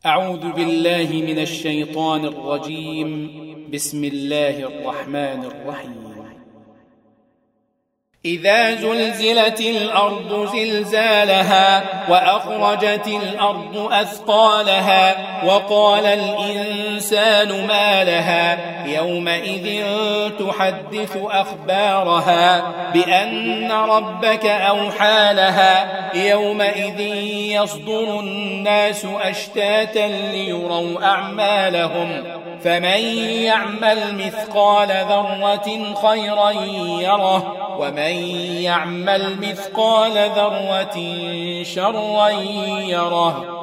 أعوذ بالله من الشيطان الرجيم. بسم الله الرحمن الرحيم. إذا زلزلت الأرض زلزالها وأخرجت الأرض أثقالها وقال الإنسان ما لها يومئذ تحدث أخبارها بأن ربك أوحى لها يومئذ يصدر الناس أشتاتا ليروا أعمالهم فمن يعمل مثقال ذرة خيرا يره ومن يعمل مثقال ذرة شرا يره.